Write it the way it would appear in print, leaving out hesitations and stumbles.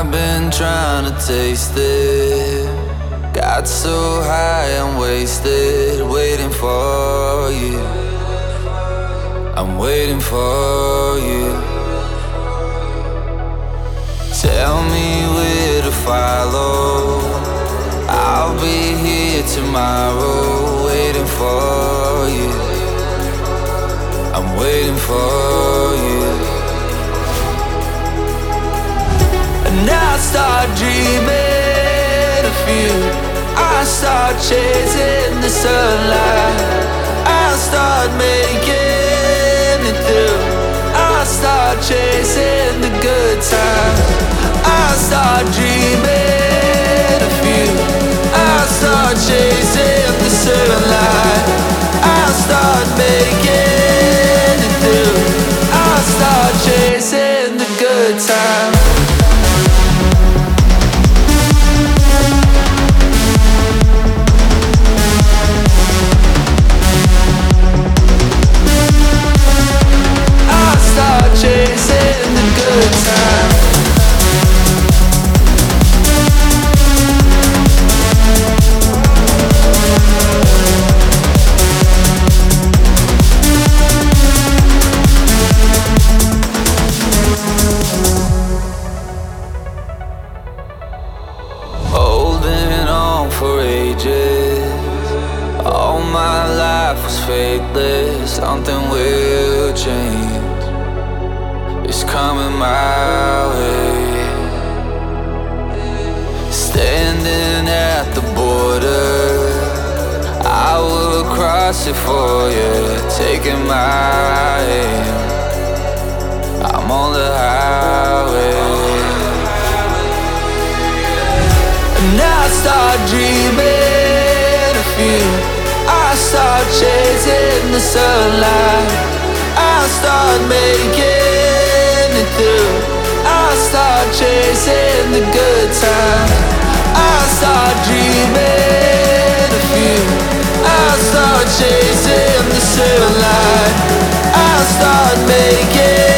I've been trying to taste it. Got so high and wasted, waiting for you. I'm waiting for you. Tell me where to follow. I'll be here tomorrow, waiting for you. I'm waiting for you. And I start dreaming of you. I start chasing the sunlight. I start making it through. I start chasing the good times. I start dreaming of you. I start chasing the sunlight. I start making it through. I start chasing the good times. Chasing the good times. Holding on for ages. All my life was faithless. Something will change. It's coming my way. Standing at the border, I will cross it for you. Taking my aim, I'm on the highway. And I start dreaming of you. I start chasing the sunlight. I start making it through. I start chasing the good times. I start dreaming of you. I start chasing the sunlight. I start making